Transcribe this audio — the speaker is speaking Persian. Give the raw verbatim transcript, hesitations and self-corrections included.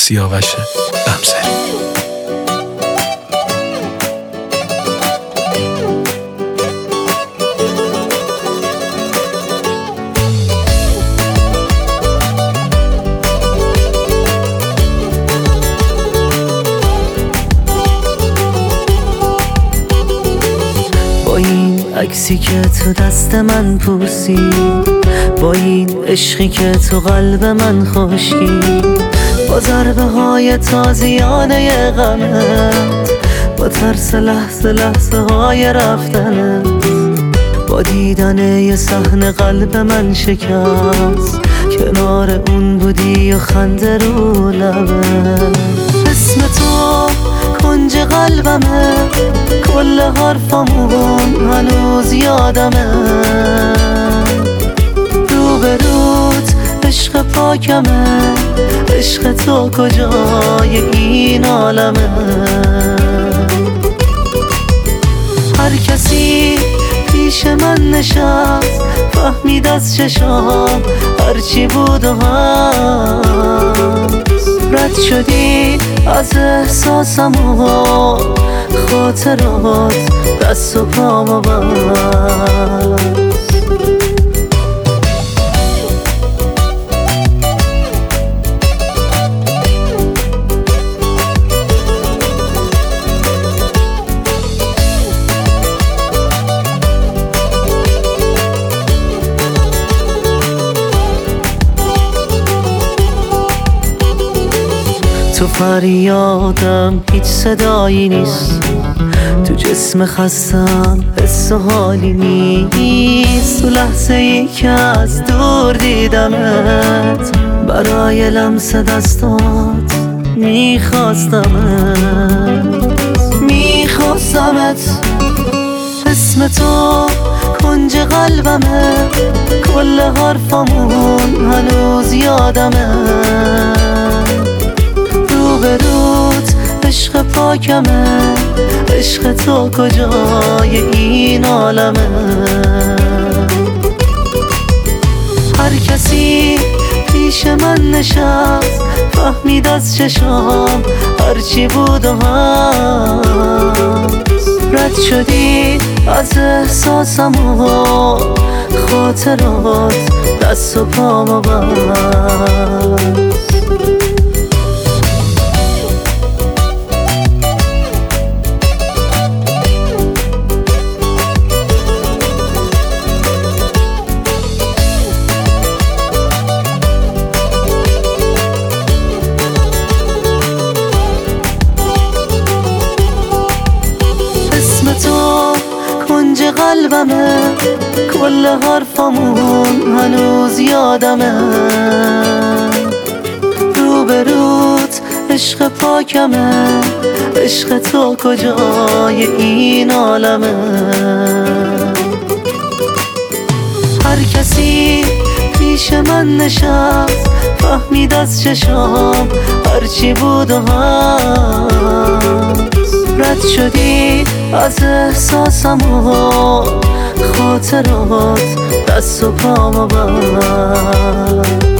سیاوش غمزری. با این عکسی که تو دست من پوسی، با این عشقی که تو قلب من خشکی، با ضربه های تازیانه غمت، با ترس لحظه لحظه های رفتنت، با دیدن یه صحنه قلب من شکست، کنار اون بودی و خنده رو لبت. اسم تو کنج قلبمه، کل حرفامون هنوز یادمه، روبروت عشق پاکمه، عشق تو کجای این عالمه. هر کسی پیش من نشست، فهمید از چشام هرچی بود و هست، رد شدی از احساسم و خاطرات دست و پامو بست. تو فریادم هیچ صدایی نیست، تو جسم خستم حس و حالی نیست، تو لحظه ای که از دور دیدمت، برای لمس دستات میخواستمت میخواستمت. اسم تو کنج قلبمه، کل حرفامون هنوز یادمه، روبروت عشق پاکمه، عشق تو کجای این عالمه. هر کسی پیش من نشست، فهمید از چشام هرچی بود و هست، رد شدی از احساسم و خاطرات دست و پامو بست. تو کنج قلبمه، کل حرفامون هنوز یادمه، روبروت عشق پاکمه، عشق تو کجای این عالمه. هر کسی پیش من نشست، فهمید از چشام هرچی بود و هست، رد شدی از احساسم و خاطرات دست و پامو بست.